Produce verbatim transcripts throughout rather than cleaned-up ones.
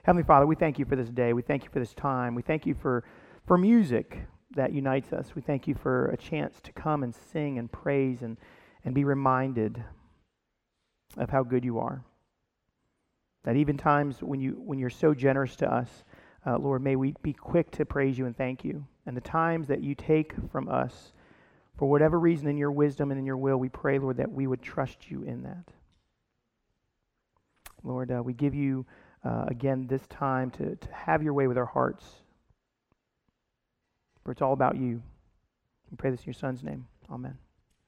Heavenly Father, we thank you for this day. We thank you for this time. We thank you for, for music that unites us. We thank you for a chance to come and sing and praise and, and be reminded of how good you are. That even times when, you, when you're so generous to us, uh, Lord, may we be quick to praise you and thank you. And the times that you take from us, for whatever reason in your wisdom and in your will, we pray, Lord, that we would trust you in that. Lord, uh, we give you, uh, again, this time to, to have your way with our hearts. For it's all about you. We pray this in your Son's name. Amen.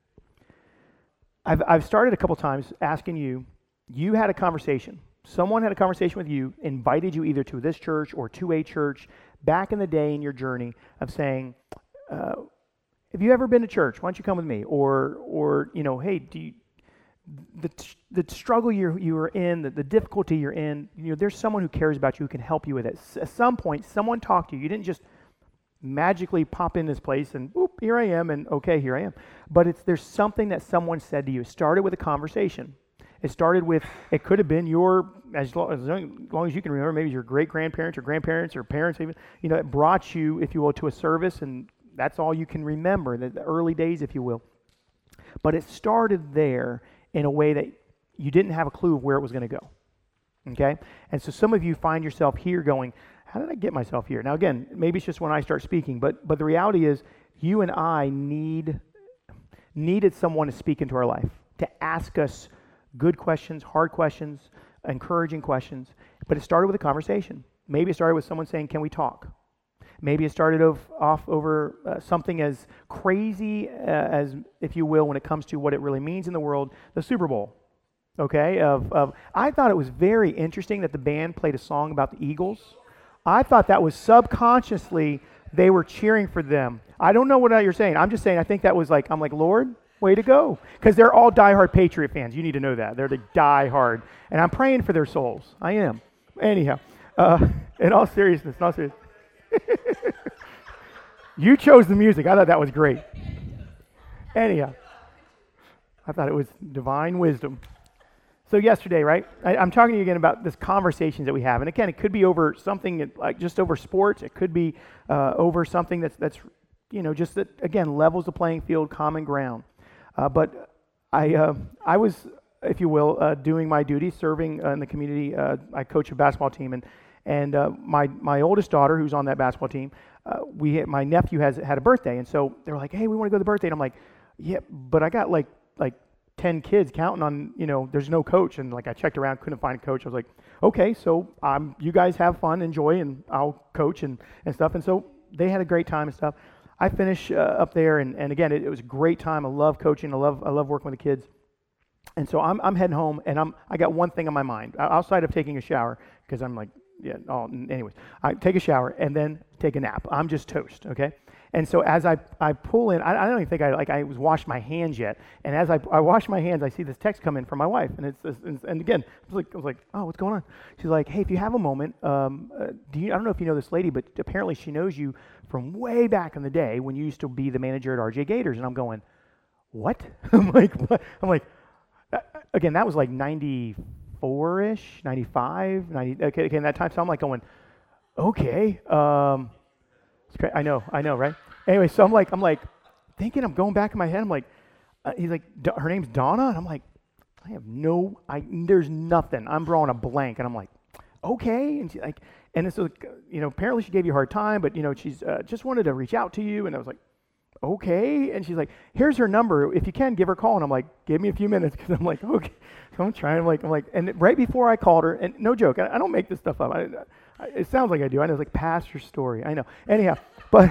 I've, I've started a couple times asking you, you had a conversation. Someone had a conversation with you, invited you either to this church or to a church back in the day in your journey of saying, uh, have you ever been to church? Why don't you come with me? Or, or you know, hey, do you, the the struggle you're you are in, the, the difficulty you're in, you know, there's someone who cares about you who can help you with it. S- at some point, someone talked to you. You didn't just magically pop in this place and, whoop, here I am, and okay, here I am. But it's there's something that someone said to you. It started with a conversation. It started with, it could have been your, as long as, long as you can remember, maybe your great-grandparents or grandparents or parents even, you know, it brought you, if you will, to a service, and that's all you can remember, the, the early days, if you will. But it started there in a way that you didn't have a clue of where it was going to go, okay? And so some of you find yourself here going, how did I get myself here? Now, again, maybe it's just when I start speaking, but but the reality is you and I need needed someone to speak into our life, to ask us good questions, hard questions, encouraging questions. But it started with a conversation. Maybe it started with someone saying, can we talk? Maybe it started off, off over uh, something as crazy uh, as, if you will, when it comes to what it really means in the world, the Super Bowl. Okay? Of, of I thought it was very interesting that the band played a song about the Eagles. I thought that was subconsciously they were cheering for them. I don't know what you're saying. I'm just saying I think that was like, I'm like, Lord, way to go. Because they're all diehard Patriot fans. You need to know that. They're the diehard. And I'm praying for their souls. I am. Anyhow, uh, in all seriousness, in all seriousness. You chose the music. I thought that was great. Anyhow, I thought it was divine wisdom. So yesterday, right, I, I'm talking to you again about this conversations that we have. And again, it could be over something that, like just over sports. It could be uh, over something that's, that's, you know, just that, again, levels the playing field, common ground. Uh, but I uh, I was, if you will, uh, doing my duty, serving uh, in the community. Uh, I coach a basketball team, and and uh, my my oldest daughter, who's on that basketball team, uh, we had, my nephew has had a birthday, and so they were like, hey, we want to go to the birthday. And I'm like, yeah, but I got like like ten kids counting on, you know, there's no coach, and like I checked around, couldn't find a coach. I was like, okay, so um, you guys have fun, enjoy, and I'll coach and and stuff. And so they had a great time and stuff. I finished uh, up there, and, and again, it, it was a great time. I love coaching. I love I love working with the kids. And so I'm I'm heading home, and I'm I got one thing on my mind outside of taking a shower, because I'm like, yeah. Oh, anyways, I take a shower and then take a nap. I'm just toast, okay. And so as I, I pull in, I, I don't even think I like I was washed my hands yet. And as I, I wash my hands, I see this text come in from my wife, and it's, it's and again, I was like I was like, oh, what's going on? She's like, hey, if you have a moment, um, uh, do you? I don't know if you know this lady, but apparently she knows you from way back in the day when you used to be the manager at R J Gators. And I'm going, what? I'm like, what? I'm like, uh, again, that was like ninety-four-ish, ninety-five, ninety. Okay, okay, in that time, so I'm like going, okay. Um, I know, I know, right? Anyway, so I'm like, I'm like, thinking, I'm going back in my head. I'm like, uh, he's like, her name's Donna, and I'm like, I have no, I there's nothing. I'm drawing a blank, and I'm like, okay, and she's like, and it's like, you know, apparently she gave you a hard time, but you know, she's uh, just wanted to reach out to you, and I was like, okay, and she's like, here's her number. If you can, give her a call, and I'm like, give me a few minutes, because I'm like, okay, so I'm trying, I'm like, I'm like, and right before I called her, and no joke, I, I don't make this stuff up. I, It sounds like I do. I know it's like pastor story. I know. Anyhow, but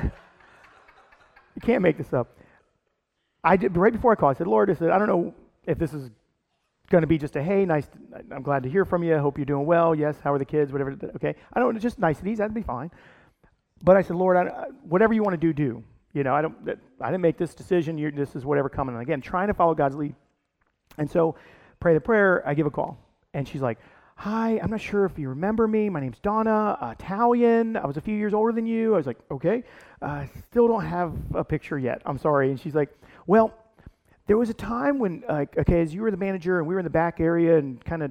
you can't make this up. I did right before I called. I said, Lord, I said, I don't know if this is going to be just a hey, nice. I'm glad to hear from you. I hope you're doing well. Yes. How are the kids? Whatever. Okay. I don't. Just niceties. That'd be fine. But I said, Lord, I, whatever you want to do, do. You know, I don't. I didn't make this decision. You're, this is whatever coming. And again, trying to follow God's lead. And so, pray the prayer. I give a call, and she's like, hi, I'm not sure if you remember me. My name's Donna, Italian. I was a few years older than you. I was like, okay. I uh, still don't have a picture yet. I'm sorry. And she's like, well, there was a time when, uh, okay, as you were the manager and we were in the back area and kind of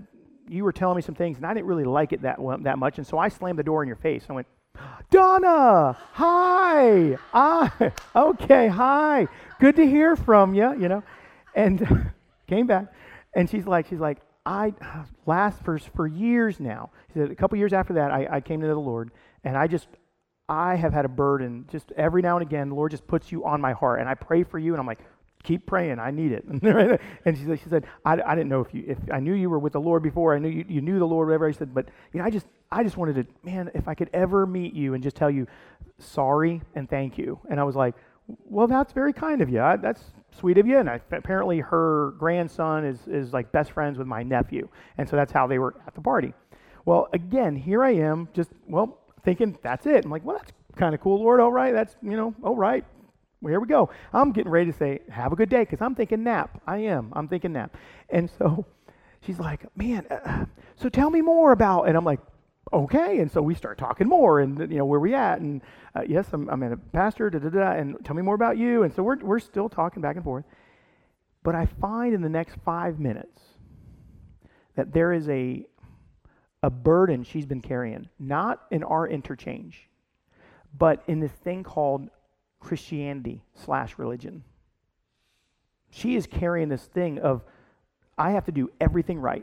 you were telling me some things, and I didn't really like it that well, that much, and so I slammed the door in your face. I went, Donna, hi, I, okay, hi, good to hear from you, you know, and came back, and she's like, she's like, I last for for years now. She said a couple years after that, I, I came to the Lord, and I just, I have had a burden. Just every now and again, the Lord just puts you on my heart, and I pray for you, and I'm like, keep praying, I need it. And she said, she said, I, I didn't know if you, if I knew you were with the Lord before, I knew you, you knew the Lord, whatever. I said, but you know, I just, I just wanted to, man, if I could ever meet you and just tell you sorry and thank you. And I was like, well, that's very kind of you. I, that's sweet of you. And I, apparently her grandson is, is like best friends with my nephew. And so that's how they were at the party. Well, again, here I am just, well, thinking that's it. I'm like, well, that's kind of cool, Lord. All right. That's, you know, all right. Well, here we go. I'm getting ready to say, have a good day, because I'm thinking nap. I am. I'm thinking nap. And so she's like, man, uh, so tell me more about, and I'm like, okay. And so we start talking more, and you know, where we at? And uh, yes, I'm, I'm a pastor, da, da, da, and tell me more about you. And so we're we're still talking back and forth. But I find in the next five minutes that there is a a burden she's been carrying, not in our interchange, but in this thing called Christianity slash religion. She is carrying this thing of, I have to do everything right.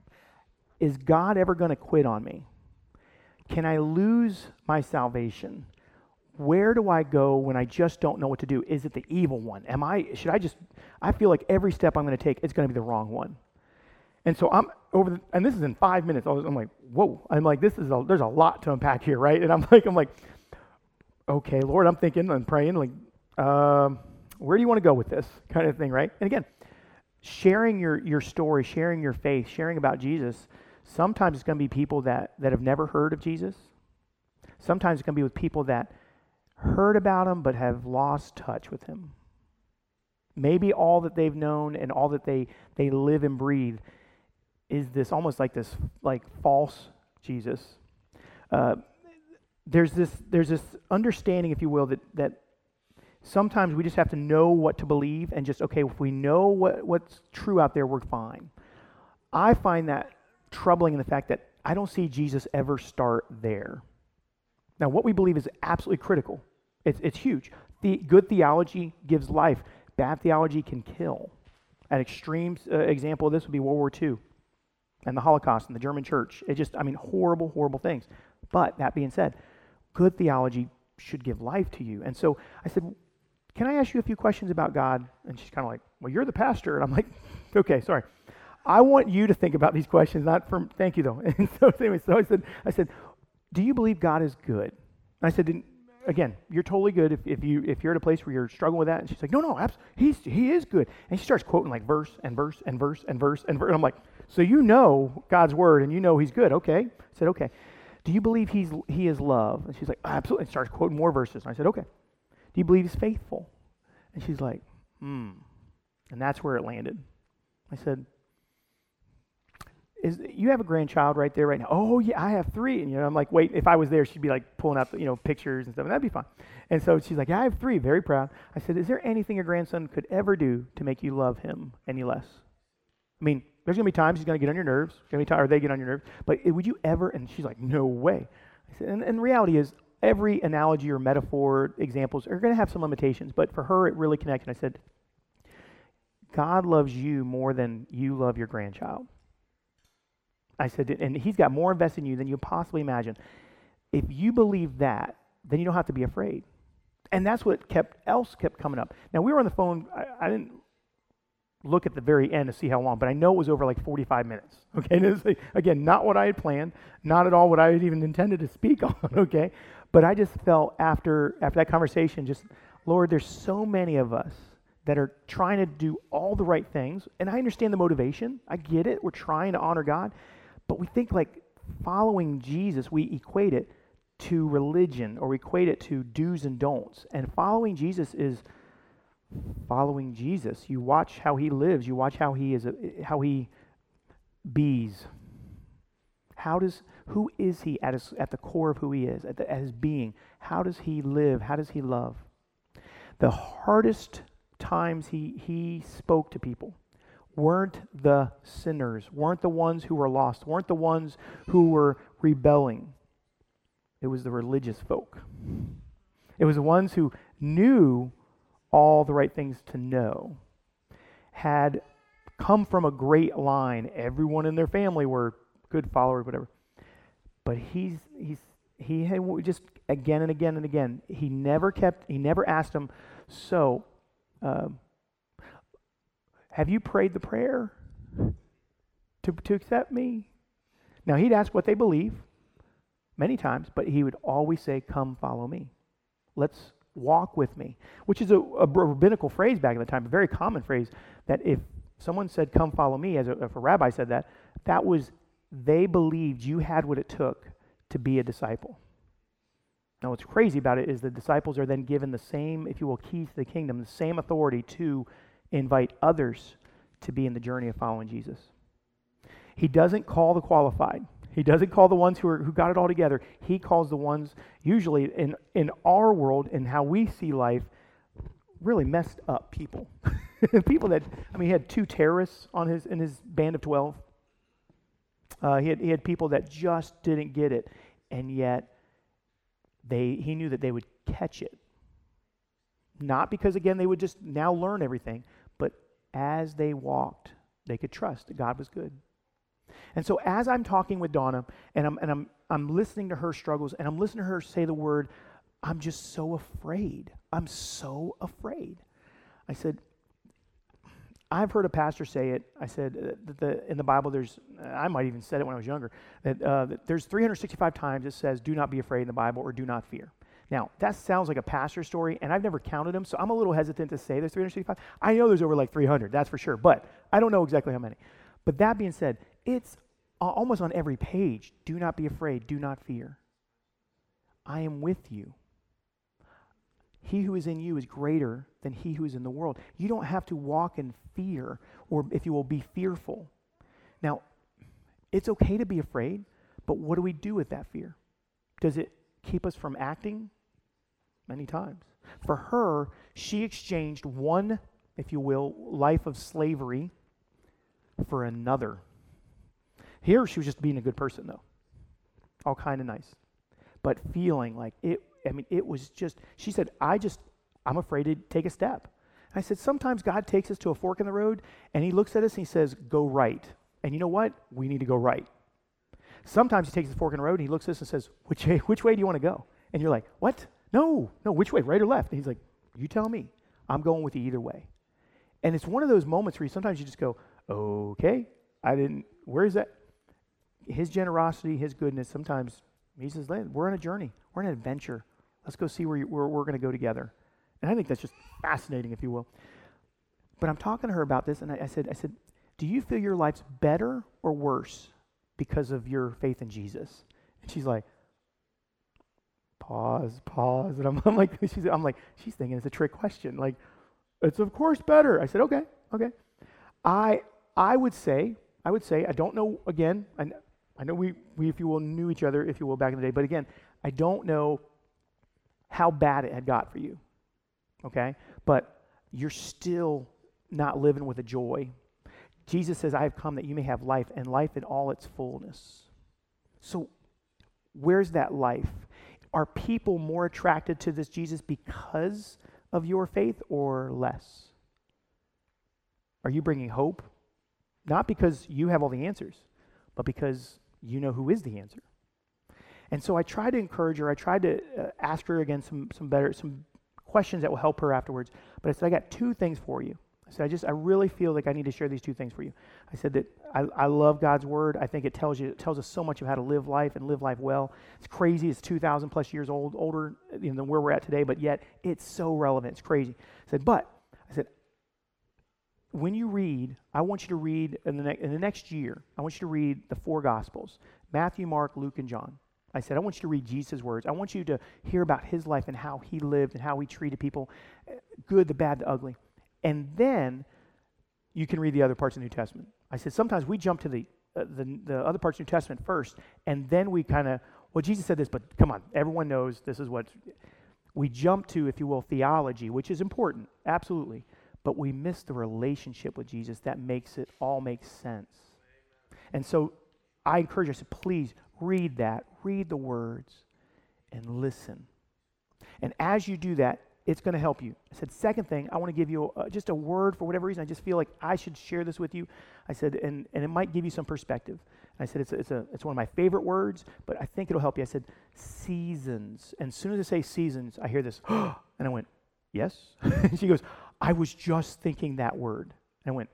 Is God ever going to quit on me? Can I lose my salvation? Where do I go when I just don't know what to do? Is it the evil one? Am I, should I just, I feel like every step I'm going to take, it's going to be the wrong one. And so I'm over, the, and this is in five minutes. I was, I'm like, whoa. I'm like, this is a, there's a lot to unpack here, right? And I'm like, I'm like, okay, Lord, I'm thinking and praying, like, um, where do you want to go with this kind of thing, right? And again, sharing your, your story, sharing your faith, sharing about Jesus, sometimes it's going to be people that, that have never heard of Jesus. Sometimes it's going to be with people that heard about him but have lost touch with him. Maybe all that they've known and all that they, they live and breathe is this almost like this like false Jesus. Uh, There's this there's this understanding, if you will, that, that sometimes we just have to know what to believe and just, okay, if we know what, what's true out there, we're fine. I find that troubling in the fact that I don't see Jesus ever start there. Now, what we believe is absolutely critical. It's, it's huge. The good theology gives life. Bad theology can kill. An extreme uh, example of this would be World War Two and the Holocaust and the German church. It just, I mean, horrible, horrible things. But that being said, good theology should give life to you. And so I said, can I ask you a few questions about God? And she's kind of like, well, you're the pastor. And I'm like, okay, sorry. I want you to think about these questions, not from, thank you though. And so anyway, so I said, I said, do you believe God is good? And I said, again, you're totally good if, if, you, if you're at a place where you're struggling with that. And she's like, no, no, abs- he's, he is good. And she starts quoting like verse and verse and verse and verse and verse. And I'm like, so you know God's word and you know he's good. Okay. I said, okay. Do you believe he's he is love? And she's like, absolutely. And starts quoting more verses. And I said, okay. Do you believe he's faithful? And she's like, hmm. And that's where it landed. I said, is you have a grandchild right there right now? Oh, yeah, I have three. And you know, I'm like, wait, if I was there, she'd be like pulling out the, you know, pictures and stuff, and that'd be fine. And so she's like, yeah, I have three, very proud. I said, is there anything your grandson could ever do to make you love him any less? I mean, there's going to be times he's going to get on your nerves, going to be tired, or they get on your nerves, but would you ever, and she's like, no way. I said, and, and the reality is, every analogy or metaphor, examples are going to have some limitations, but for her, it really connected. I said, God loves you more than you love your grandchild. I said, and he's got more invested in you than you possibly imagine. If you believe that, then you don't have to be afraid. And that's what kept else kept coming up. Now, we were on the phone. I, I didn't look at the very end to see how long, but I know it was over like forty-five minutes. Okay, and it's like, again, not what I had planned, not at all what I had even intended to speak on. Okay, but I just felt after after that conversation, just Lord, there's so many of us that are trying to do all the right things, and I understand the motivation. I get it. We're trying to honor God, but we think like following Jesus, we equate it to religion or equate it to do's and don'ts. And following Jesus is following Jesus. You watch how he lives. You watch how he is, a, how he bees. How does, who is he at his, at the core of who he is, at, the, at his being? How does he live? How does he love? The hardest times he he spoke to people weren't the sinners, weren't the ones who were lost, weren't the ones who were rebelling. It was the religious folk. It was the ones who knew all the right things to know, had come from a great line. Everyone in their family were good followers, whatever. But he's he's he had just again and again and again. He never kept. He never asked them. So, um, have you prayed the prayer to to accept me? Now he'd ask what they believe many times, but he would always say, "Come, follow me. Let's walk with me," which is a, a rabbinical phrase back in the time, a very common phrase. That if someone said, "Come, follow me," as a, if a rabbi said that, that was they believed you had what it took to be a disciple. Now, what's crazy about it is the disciples are then given the same, if you will, keys to the kingdom, the same authority to invite others to be in the journey of following Jesus. He doesn't call the qualified. He doesn't call the ones who are who got it all together. He calls the ones, usually in, in our world and how we see life, really messed up people. People that, I mean, he had two terrorists on his in his band of twelve. Uh, he had he had people that just didn't get it, and yet they he knew that they would catch it. Not because, again, they would just now learn everything, but as they walked, they could trust that God was good. And so as I'm talking with Donna, and I'm and I'm I'm listening to her struggles, and I'm listening to her say the word, I'm just so afraid. I'm so afraid. I said, I've heard a pastor say it. I said uh, that the, in the Bible, there's, I might even said it when I was younger, that, uh, that there's three hundred sixty-five times it says, do not be afraid in the Bible, or do not fear. Now, that sounds like a pastor story, and I've never counted them, so I'm a little hesitant to say there's three hundred sixty-five. I know there's over like three hundred, that's for sure, but I don't know exactly how many. But that being said, it's uh, almost on every page. Do not be afraid. Do not fear. I am with you. He who is in you is greater than he who is in the world. You don't have to walk in fear, or if you will, be fearful. Now, it's okay to be afraid, but what do we do with that fear? Does it keep us from acting? Many times. For her, she exchanged one, if you will, life of slavery for another. Here, she was just being a good person, though. All kind of nice. But feeling like it, I mean, it was just, she said, I just, I'm afraid to take a step. And I said, sometimes God takes us to a fork in the road, and he looks at us and he says, go right. And you know what? We need to go right. Sometimes he takes the fork in the road and he looks at us and says, which way, which way do you want to go? And you're like, what? No, no, which way, right or left? And he's like, you tell me. I'm going with you either way. And it's one of those moments where you, sometimes you just go, okay, I didn't, where is that? His generosity, his goodness, sometimes he says, we're on a journey. We're on an adventure. Let's go see where, you, where we're going to go together. And I think that's just fascinating, if you will. But I'm talking to her about this, and I, I said, I said, do you feel your life's better or worse because of your faith in Jesus? And she's like, pause, pause. And I'm, I'm like, she's, I'm like, she's thinking it's a trick question. Like, it's of course better. I said, okay, okay. I I would say, I would say, I don't know, again, I, I know we, we, if you will, knew each other, if you will, back in the day. But again, I don't know how bad it had got for you, okay? But you're still not living with a joy. Jesus says, I have come that you may have life, and life in all its fullness. So where's that life? Are people more attracted to this Jesus because of your faith or less? Are you bringing hope? Not because you have all the answers, but because you know who is the answer. And so I tried to encourage her. I tried to uh, ask her again some some better some questions that will help her afterwards. But I said, I got two things for you. I said, I just I really feel like I need to share these two things for you. I said that I, I love God's word. I think it tells you it tells us so much of how to live life and live life well. It's crazy. It's two thousand plus years old, older than where we're at today, but yet it's so relevant. It's crazy. I said, but I said, when you read, I want you to read in the, ne- in the next year, I want you to read the four Gospels, Matthew, Mark, Luke, and John. I said, I want you to read Jesus' words. I want you to hear about his life and how he lived and how he treated people, good, the bad, the ugly. And then you can read the other parts of the New Testament. I said, sometimes we jump to the uh, the, the other parts of the New Testament first, and then we kind of, well, Jesus said this, but come on, everyone knows this is what, we jump to, if you will, theology, which is important, absolutely. but we miss the relationship with Jesus that makes it all make sense. And so I encourage us to please read that, read the words, and listen. And as you do that, it's going to help you. I said, second thing, I want to give you uh, just a word for whatever reason. I just feel like I should share this with you. I said, and, and it might give you some perspective. I said, it's a, it's a it's one of my favorite words, but I think it'll help you. I said, seasons. And as soon as I say seasons, I hear this, and I went, yes? And she goes, I was just thinking that word. And I went,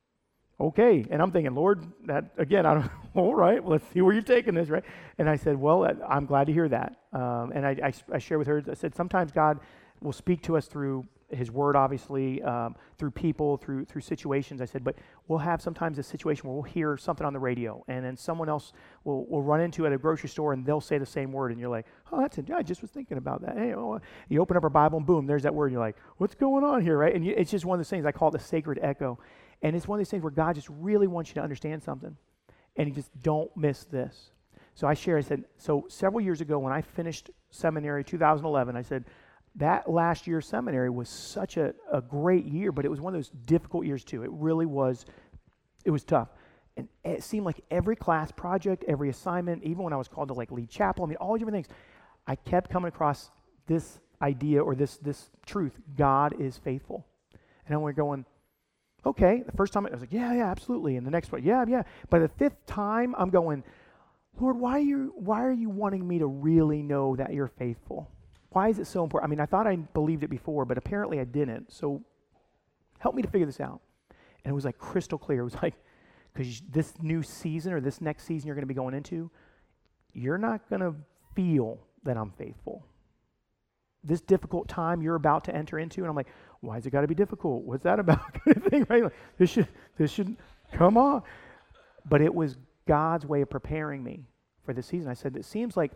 okay. And I'm thinking, Lord, that again, I don't, all right, well, let's see where you're taking this, right? And I said, well, I'm glad to hear that. Um, and I, I, I share with her, I said, sometimes God will speak to us through his word, obviously, um, through people, through through situations. I said, but we'll have sometimes a situation where we'll hear something on the radio, and then someone else will, will run into it at a grocery store, and they'll say the same word, and you're like, oh, that's it. I just was thinking about that. Hey, oh, you open up our Bible, and boom, there's that word. And you're like, what's going on here, right? And you, it's just one of those things. I call it the sacred echo. And it's one of these things where God just really wants you to understand something, and you just don't miss this. So I share, I said, so several years ago when I finished seminary, two thousand eleven, I said, that last year of seminary was such a, a great year, but it was one of those difficult years too. It really was, it was tough. And it seemed like every class project, every assignment, even when I was called to like lead chapel, I mean, all different things, I kept coming across this idea or this this truth, God is faithful. And then we're going, okay, the first time I was like, yeah, yeah, absolutely. And the next one, yeah, yeah. By the fifth time, I'm going, Lord, why are you why are you wanting me to really know that you're faithful? Why is it so important? I mean, I thought I believed it before, but apparently I didn't. So help me to figure this out. And it was like crystal clear. It was like, because this new season or this next season you're going to be going into, you're not going to feel that I'm faithful. This difficult time you're about to enter into, and I'm like, why has it got to be difficult? What's that about? Kind of thing, right? Like, this should, this should, come on. But it was God's way of preparing me for this season. I said, it seems like,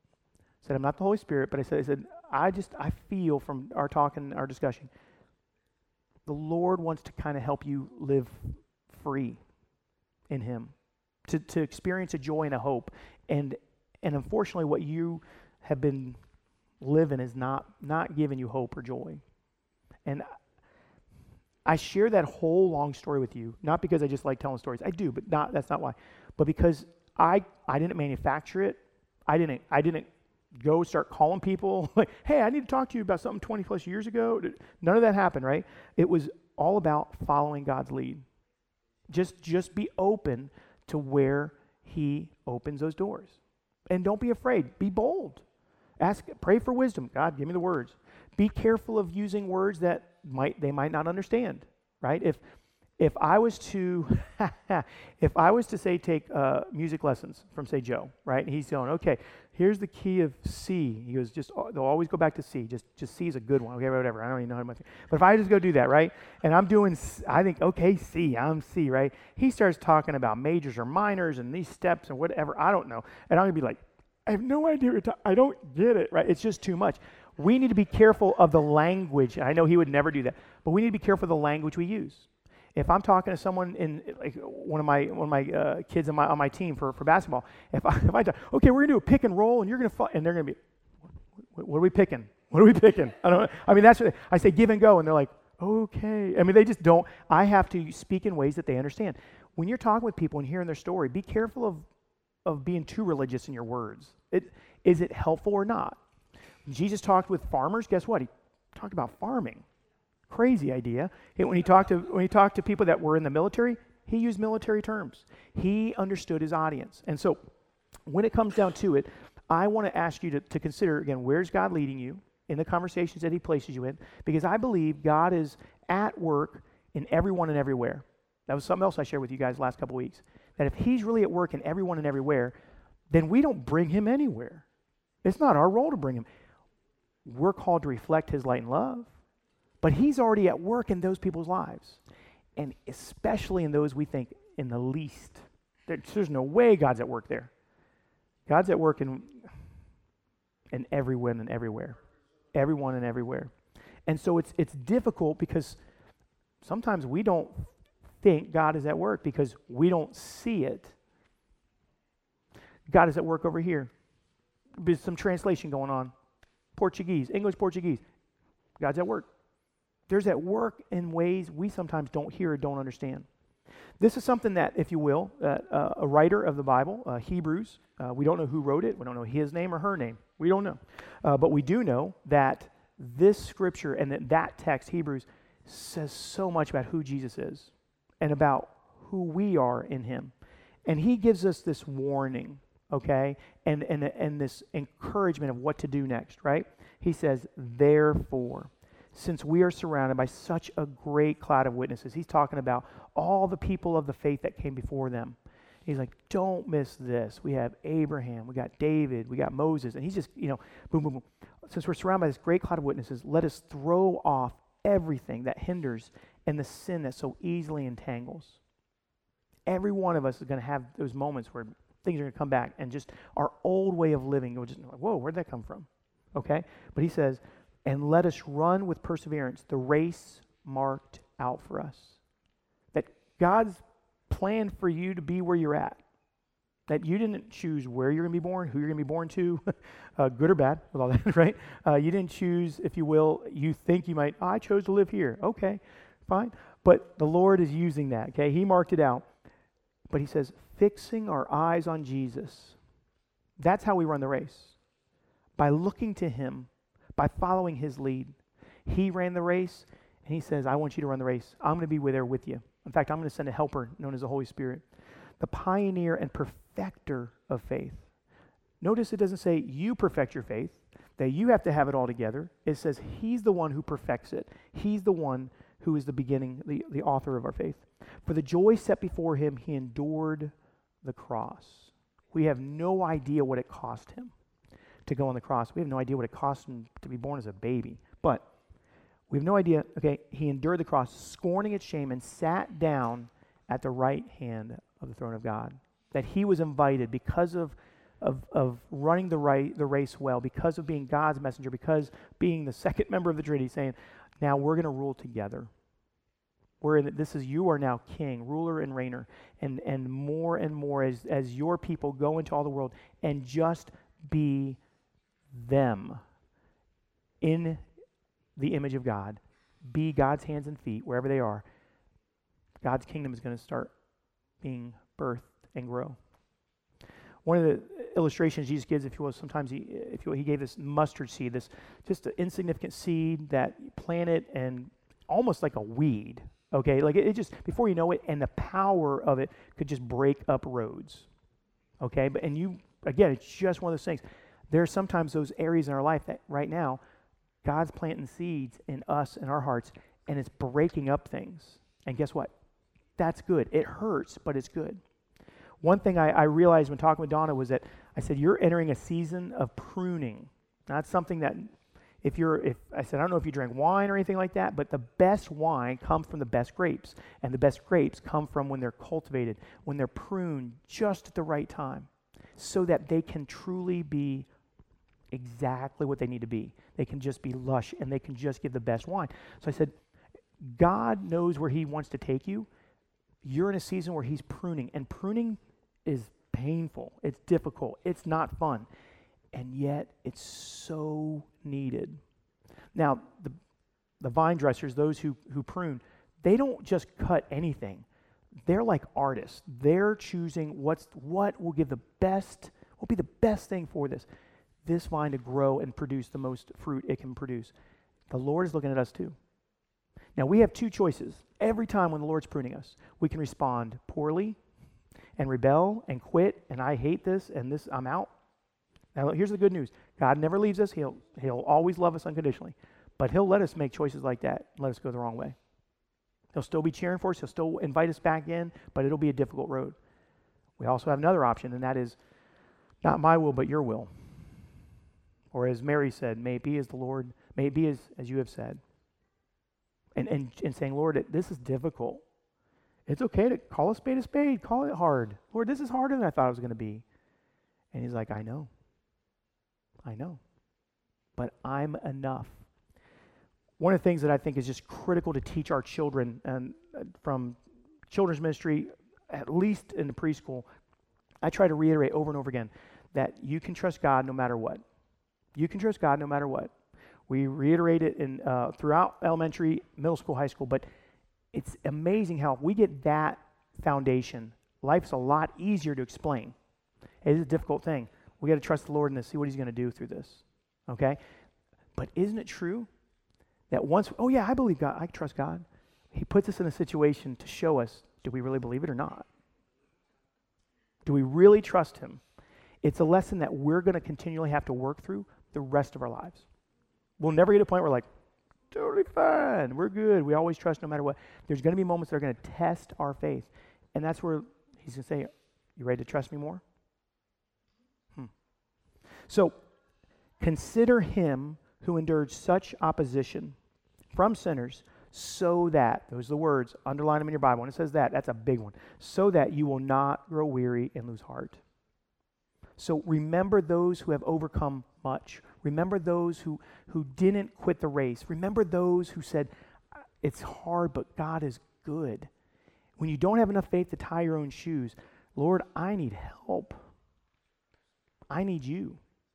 I said, I'm not the Holy Spirit, but I said, I said, I just, I feel from our talk and our discussion, the Lord wants to kind of help you live free in Him, to, to experience a joy and a hope. And, and unfortunately, what you have been living is not, not giving you hope or joy. And I share that whole long story with you, not because I just like telling stories. I do, but not, that's not why. But because I, I didn't manufacture it. I didn't, I didn't go start calling people like, hey, I need to talk to you about something twenty plus years ago. None of that happened, right? It was all about following God's lead. Just, just be open to where He opens those doors. And don't be afraid. Be bold. Ask, pray for wisdom. God, give me the words. Be careful of using words that might they might not understand, right? If if I was to if I was to say take uh, music lessons from say Joe, right? And he's going, okay, here's the key of C. He goes, just they'll always go back to C. Just just C is a good one. Okay, whatever. I don't even know how much. But if I just go do that, right? And I'm doing, I think, okay, C. I'm C, right? He starts talking about majors or minors and these steps and whatever. I don't know, and I'm gonna be like, I have no idea. What I don't get it, right? It's just too much. We need to be careful of the language. I know he would never do that, but we need to be careful of the language we use. If I'm talking to someone in like one of my one of my uh, kids on my on my team for, for basketball, if I if I talk, okay, we're gonna do a pick and roll, and you're gonna and they're gonna be, what, what are we picking? What are we picking? I don't. I mean, that's what I say. Give and go, and they're like, okay. I mean, they just don't. I have to speak in ways that they understand. When you're talking with people and hearing their story, be careful of of being too religious in your words. It, is it helpful or not? When Jesus talked with farmers, guess what? He talked about farming. Crazy idea. He, when he talked to when he talked to people that were in the military, he used military terms. He understood his audience. And so when it comes down to it, I want to ask you to, to consider, again, where's God leading you in the conversations that he places you in? Because I believe God is at work in everyone and everywhere. That was something else I shared with you guys the last couple weeks. That if he's really at work in everyone and everywhere, then we don't bring him anywhere. It's not our role to bring him. We're called to reflect his light and love. But he's already at work in those people's lives. And especially in those we think in the least. There, there's no way God's at work there. God's at work in, in everyone and everywhere. Everyone and everywhere. And so it's it's difficult because sometimes we don't think God is at work because we don't see it. God is at work over here. There's some translation going on. Portuguese, English, Portuguese. God's at work. There's at work in ways we sometimes don't hear or don't understand. This is something that, if you will, uh, uh, a writer of the Bible, uh, Hebrews, uh, we don't know who wrote it. We don't know his name or her name. We don't know. Uh, but we do know that this scripture and that, that text, Hebrews, says so much about who Jesus is and about who we are in him. And he gives us this warning, okay, and, and, and this encouragement of what to do next, right? He says, therefore, since we are surrounded by such a great cloud of witnesses, he's talking about all the people of the faith that came before them. He's like, don't miss this. We have Abraham, we got David, we got Moses, and he's just, you know, boom, boom, boom. Since we're surrounded by this great cloud of witnesses, let us throw off everything that hinders and the sin that so easily entangles. Every one of us is going to have those moments where things are going to come back and just our old way of living, we're just like, whoa, where'd that come from? Okay? But he says, and let us run with perseverance the race marked out for us. That God's plan for you to be where you're at. That you didn't choose where you're going to be born, who you're going to be born to, uh, good or bad, with all that, right? Uh, you didn't choose, if you will, you think you might, oh, I chose to live here. Okay, fine. But the Lord is using that, okay? He marked it out. But he says, fixing our eyes on Jesus. That's how we run the race. By looking to him, by following his lead. He ran the race, and he says, I want you to run the race. I'm going to be there with you. In fact, I'm going to send a helper known as the Holy Spirit. The pioneer and perfecter of faith. Notice it doesn't say you perfect your faith, that you have to have it all together. It says he's the one who perfects it. He's the one who is the beginning, the, the author of our faith. For the joy set before him, he endured the cross. We have no idea what it cost him to go on the cross. We have no idea what it cost him to be born as a baby. But we have no idea, okay, he endured the cross, scorning its shame, and sat down at the right hand of the throne of God. That he was invited because of, of, of running the, right, the race well, because of being God's messenger, because being the second member of the Trinity, saying, now we're going to rule together. We're in, this is, you are now king, ruler, and reigner. And, and more and more as, as your people go into all the world and just be them in the image of God. Be God's hands and feet wherever they are. God's kingdom is going to start being birthed and grow. One of the illustrations Jesus gives, if you will, sometimes he, if you will, he gave this mustard seed, this just an insignificant seed that you plant it and almost like a weed, okay? Like it, it just, before you know it, and the power of it could just break up roads, okay? But and you, again, it's just one of those things. There are sometimes those areas in our life that right now, God's planting seeds in us and our hearts, and it's breaking up things. And guess what? That's good. It hurts, but it's good. One thing I, I realized when talking with Donna was that I said, you're entering a season of pruning. Not something that, if you're, if I said, I don't know if you drank wine or anything like that, but the best wine comes from the best grapes. And the best grapes come from when they're cultivated, when they're pruned just at the right time, so that they can truly be exactly what they need to be. They can just be lush and they can just give the best wine. So I said, God knows where he wants to take you. You're in a season where he's pruning, and pruning is painful. It's difficult. It's not fun. And yet it's so needed. Now, the, the vine dressers, those who, who prune, they don't just cut anything. They're like artists. They're choosing what's what will give the best, will be the best thing for this. This vine to grow and produce the most fruit it can produce. The Lord is looking at us too. Now, we have two choices. Every time when the Lord's pruning us, we can respond poorly and rebel and quit, and I hate this, and this, I'm out. Now, here's the good news. God never leaves us. He'll, he'll always love us unconditionally. But he'll let us make choices like that and let us go the wrong way. He'll still be cheering for us. He'll still invite us back in, but it'll be a difficult road. We also have another option, and that is not my will, but your will. Or as Mary said, may it be as the Lord, may it be as, as you have said. And, and and saying, Lord, this is difficult. It's okay to call a spade a spade. Call it hard. Lord, this is harder than I thought it was going to be. And he's like, I know. I know. But I'm enough. One of the things that I think is just critical to teach our children, and uh, from children's ministry, at least in the preschool, I try to reiterate over and over again that you can trust God no matter what. You can trust God no matter what. We reiterate it in uh, throughout elementary, middle school, high school, but it's amazing how if we get that foundation, life's a lot easier to explain. It is a difficult thing. We got to trust the Lord and see what he's going to do through this, okay? But isn't it true that once, oh yeah, I believe God, I trust God. He puts us in a situation to show us, do we really believe it or not? Do we really trust him? It's a lesson that we're going to continually have to work through the rest of our lives. We'll never get to a point where we're like, totally fine, we're good, we always trust no matter what. There's going to be moments that are going to test our faith. And that's where he's going to say, you ready to trust me more? Hmm. So, consider him who endured such opposition from sinners so that, those are the words, underline them in your Bible. When it says that, that's a big one. So that you will not grow weary and lose heart. So remember those who have overcome much. Remember those who, who didn't quit the race. Remember those who said, it's hard, but God is good. When you don't have enough faith to tie your own shoes, Lord, I need help. I need you.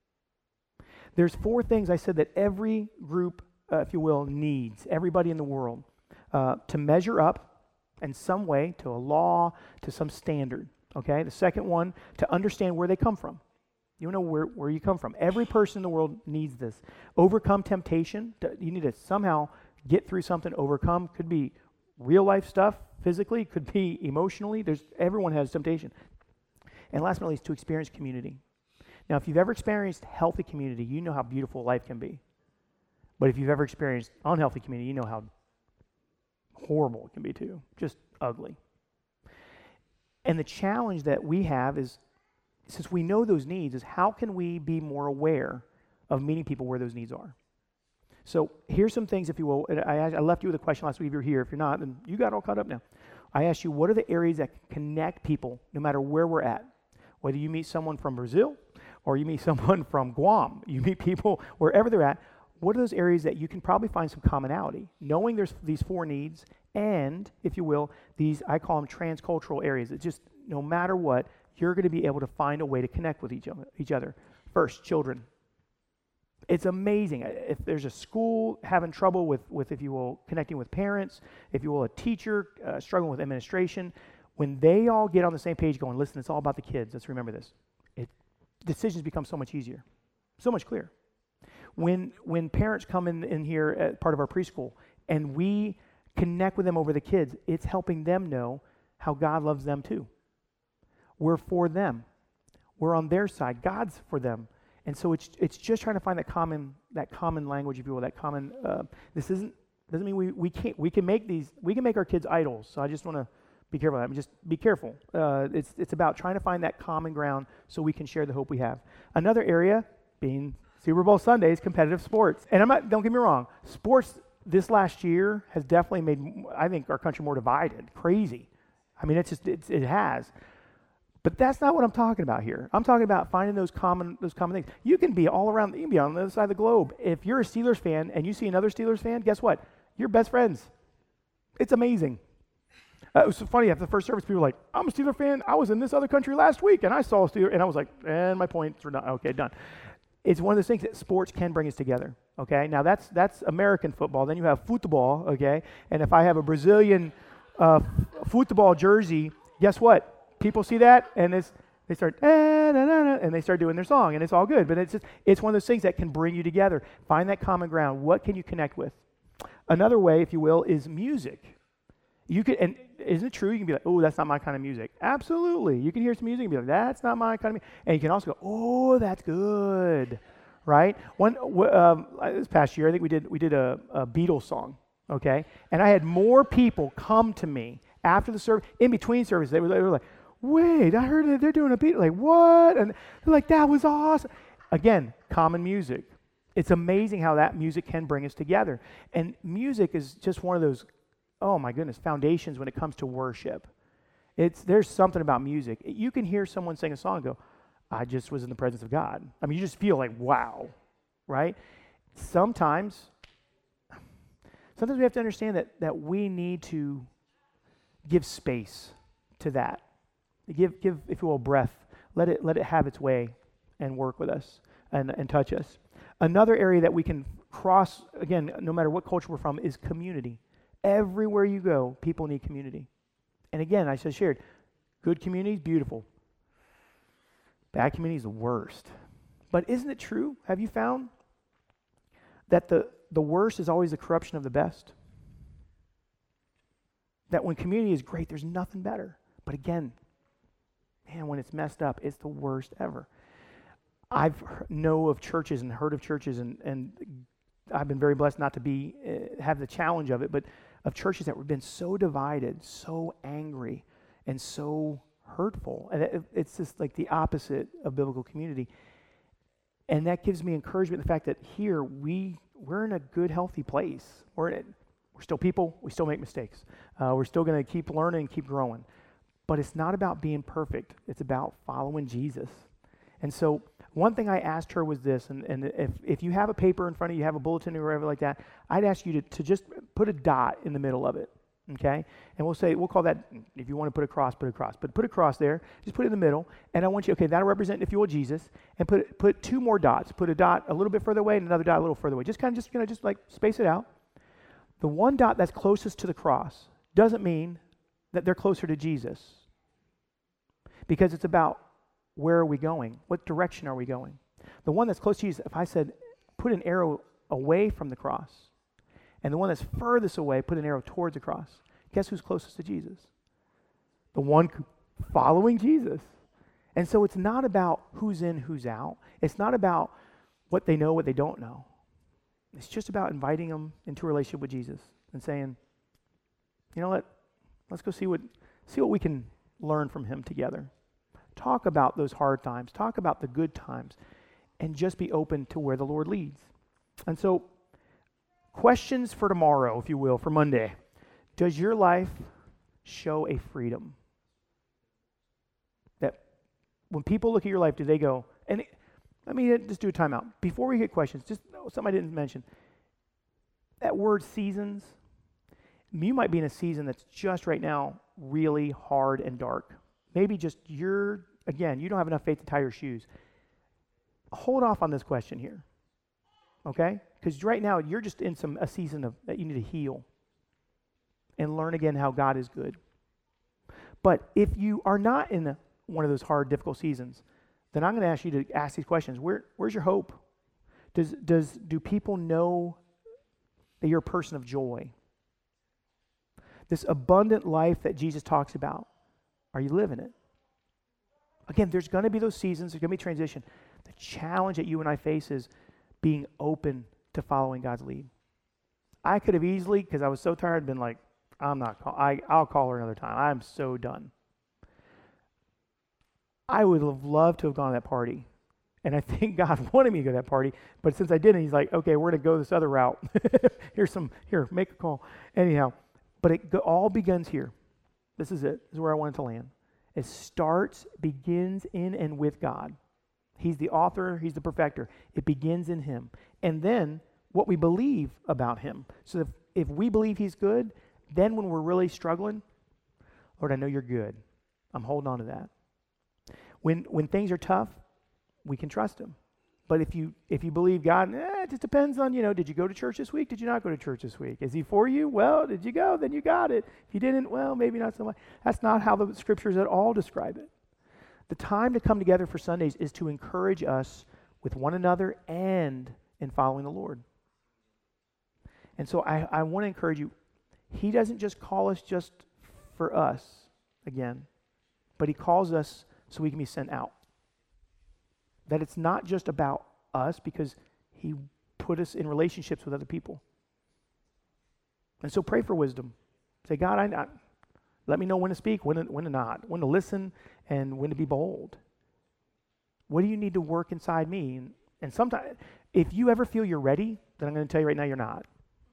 There's four things I said that every group, uh, if you will, needs, everybody in the world, uh, to measure up in some way to a law, to some standard. Okay, the second one, to understand where they come from. You know where, where you come from. Every person in the world needs this. Overcome temptation. You need to somehow get through something, overcome. Could be real life stuff, physically, could be emotionally. There's everyone has temptation. And last but not least, to experience community. Now, if you've ever experienced healthy community, you know how beautiful life can be. But if you've ever experienced unhealthy community, you know how horrible it can be too. Just ugly. And the challenge that we have is, since we know those needs, is how can we be more aware of meeting people where those needs are? So here's some things, if you will. I, I left you with a question last week. If you're here, if you're not, then you got all caught up now. I asked you, what are the areas that connect people no matter where we're at? Whether you meet someone from Brazil or you meet someone from Guam, you meet people wherever they're at, what are those areas that you can probably find some commonality? Knowing there's these four needs and, if you will, these, I call them transcultural areas. It's just, no matter what, you're going to be able to find a way to connect with each other. Each other. First, children. It's amazing. If there's a school having trouble with, with, if you will, connecting with parents, if you will, a teacher uh, struggling with administration, when they all get on the same page going, listen, it's all about the kids. Let's remember this. It, decisions become so much easier, so much clearer. When when parents come in, in here as part of our preschool and we connect with them over the kids, it's helping them know how God loves them too. We're for them. We're on their side. God's for them. And so it's it's just trying to find that common that common language, if you will, that common. Uh, this isn't doesn't mean we we can't we can make these we can make our kids idols. So I just want to be careful. I mean, just be careful. Uh, it's it's about trying to find that common ground so we can share the hope we have. Another area being Super Bowl Sunday is competitive sports. And I'm not. Don't get me wrong. Sports this last year has definitely made, I think, our country more divided. Crazy. I mean, it's just it's, it has. But that's not what I'm talking about here. I'm talking about finding those common those common things. You can be all around. You can be on the other side of the globe. If you're a Steelers fan and you see another Steelers fan, guess what? You're best friends. It's amazing. Uh, it was so funny. After the first service, people were like, "I'm a Steelers fan. I was in this other country last week and I saw a Steelers," and I was like, "And my points are done. Okay, done." It's one of those things that sports can bring us together, okay? Now, that's that's American football. Then you have football, okay? And if I have a Brazilian uh, f- football jersey, guess what? People see that, and it's, they start, eh, na, na, na, and they start doing their song, and it's all good. But it's just, it's one of those things that can bring you together. Find that common ground. What can you connect with? Another way, if you will, is music. You could, and isn't it true? You can be like, oh, that's not my kind of music. Absolutely. You can hear some music and be like, that's not my kind of music. And you can also go, oh, that's good, right? One um, this past year, I think we did we did a, a Beatles song, okay? And I had more people come to me after the service, in between services. They were, they were like, wait, I heard that they're doing a Beatles. Like, what? And they're like, that was awesome. Again, common music. It's amazing how that music can bring us together. And music is just one of those, oh my goodness, foundations when it comes to worship. It's there's something about music. You can hear someone sing a song and go, I just was in the presence of God. I mean, you just feel like, wow, right? Sometimes, sometimes we have to understand that that we need to give space to that. Give, give, if you will, breath. Let it let it have its way and work with us and, and touch us. Another area that we can across, again, no matter what culture we're from, is community. Everywhere you go, people need community. And again, I just shared, good community is beautiful. Bad community is the worst. But isn't it true? Have you found that the, the worst is always the corruption of the best? That when community is great, there's nothing better. But again, man, when it's messed up, it's the worst ever. I've know of churches and heard of churches, and, and I've been very blessed not to be uh, have the challenge of it, but of churches that have been so divided, so angry, and so hurtful. And it, it's just like the opposite of biblical community. And that gives me encouragement, the fact that here we, we're in a good, healthy place. We're in it. We're still people. We still make mistakes. Uh, we're still going to keep learning and keep growing. But it's not about being perfect. It's about following Jesus. And so one thing I asked her was this, and, and if, if you have a paper in front of you, you have a bulletin or whatever like that, I'd ask you to, to just put a dot in the middle of it, okay? And we'll say, we'll call that, if you want to put a cross, put a cross. But put a cross there, just put it in the middle, and I want you, okay, that'll represent, if you will, Jesus, and put put two more dots. Put a dot a little bit further away and another dot a little further away. Just kind of just, you know, just like space it out. The one dot that's closest to the cross doesn't mean that they're closer to Jesus, because it's about where are we going? What direction are we going? The one that's close to Jesus, if I said, put an arrow away from the cross, and the one that's furthest away, put an arrow towards the cross, guess who's closest to Jesus? The one following Jesus. And so it's not about who's in, who's out. It's not about what they know, what they don't know. It's just about inviting them into a relationship with Jesus and saying, you know what, let's go see what see what we can learn from him together. Talk about those hard times. Talk about the good times. And just be open to where the Lord leads. And so, questions for tomorrow, if you will, for Monday. Does your life show a freedom? That when people look at your life, do they go, and it, let me just do a timeout. Before we get questions, just something I didn't mention. That word seasons, you might be in a season that's just right now really hard and dark. Maybe just you're, again, you don't have enough faith to tie your shoes. Hold off on this question here, okay? Because right now you're just in some a season of that you need to heal and learn again how God is good. But if you are not in a, one of those hard, difficult seasons, then I'm going to ask you to ask these questions. Where, where's your hope? Does does do people know that you're a person of joy? This abundant life that Jesus talks about. Are you living it? Again, there's going to be those seasons. There's going to be transition. The challenge that you and I face is being open to following God's lead. I could have easily, because I was so tired, been like, I'm not, call- I, I'll call her another time. I'm so done. I would have loved to have gone to that party. And I think God wanted me to go to that party. But since I didn't, he's like, okay, we're going to go this other route. Here's some, here, make a call. Anyhow, but it go, all begins here. This is it. This is where I wanted to land. It starts, begins in and with God. He's the author. He's the perfecter. It begins in him. And then what we believe about him. So if, if we believe he's good, then when we're really struggling, Lord, I know you're good. I'm holding on to that. When when things are tough, we can trust him. But if you if you believe God, eh, it just depends on, you know, did you go to church this week? Did you not go to church this week? Is he for you? Well, did you go? Then you got it. If you didn't, well, maybe not so much. That's not how the scriptures at all describe it. The time to come together for Sundays is to encourage us with one another and in following the Lord. And so I, I want to encourage you, he doesn't just call us just for us, again, but he calls us so we can be sent out. That it's not just about us, because he put us in relationships with other people. And so pray for wisdom. Say, God, I, I let me know when to speak, when to, when to not, when to listen, and when to be bold. What do you need to work inside me? And, and sometimes, if you ever feel you're ready, then I'm going to tell you right now you're not.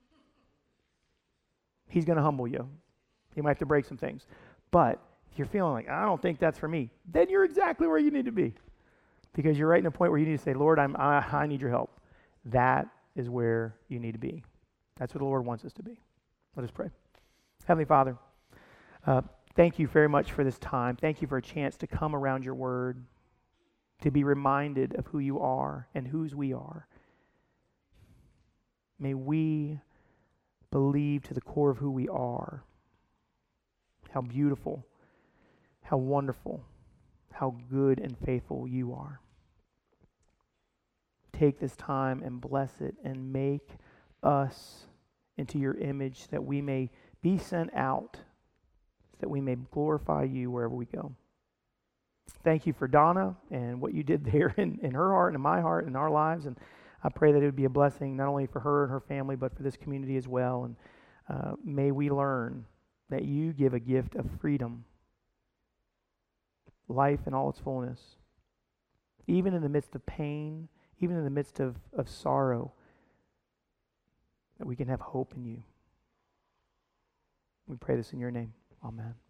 He's going to humble you. You might have to break some things. But if you're feeling like, I don't think that's for me, then you're exactly where you need to be. Because you're right in a point where you need to say, Lord, I'm, I, I need your help. That is where you need to be. That's what the Lord wants us to be. Let us pray. Heavenly Father, uh, thank you very much for this time. Thank you for a chance to come around your word, to be reminded of who you are and whose we are. May we believe to the core of who we are, how beautiful, how wonderful, how good and faithful you are. Take this time and bless it and make us into your image that we may be sent out, that we may glorify you wherever we go. Thank you for Donna and what you did there in, in her heart and in my heart and in our lives. And I pray that it would be a blessing not only for her and her family, but for this community as well. And uh, may we learn that you give a gift of freedom, life in all its fullness. Even in the midst of pain, even in the midst of, of sorrow, that we can have hope in you. We pray this in your name. Amen.